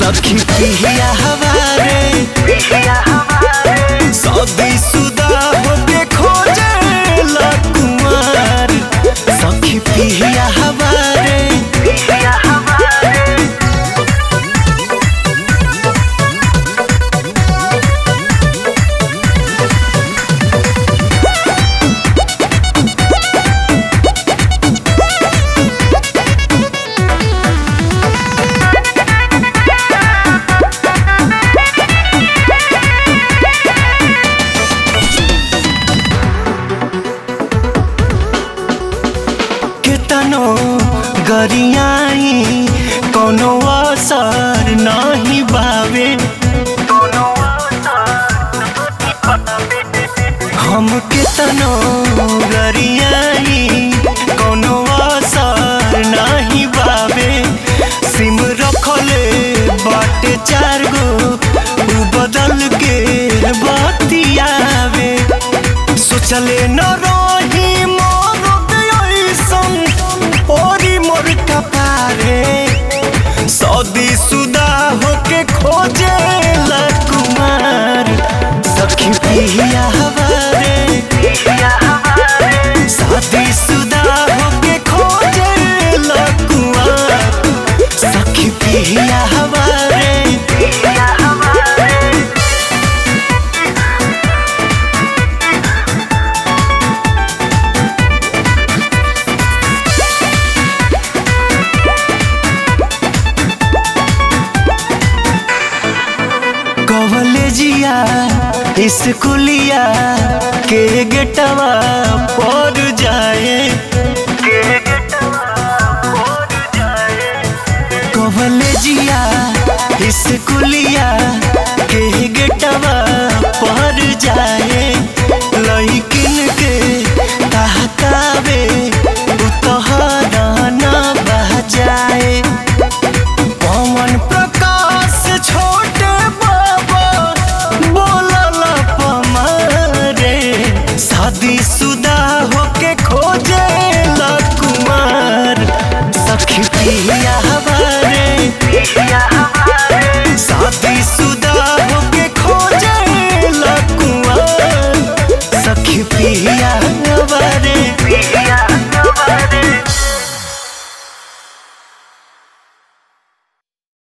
सखी पिहिया हवारे शादी सुदा होके खोजे ला कुंवर सखी पिहिया हवारे केतनो गरियाई कोनो असर नहीं बावे हम केतनो गरियाई कोनो असर नहीं बावे सिम रखले बाटे 4 गो उ बदल के बतियावे सोचले न रही ओरी मोर कपारे शादी सुदा होके खोजे ला कुमार सखी पिहिया हवारे शादी सुदा होके खोजे ला कुमार सखी पिहिया हवारे कॉलेजिया स्कूलिया के गेटवा पर जाए कॉलेजिया स्कूलिया के गेटवा पर जाए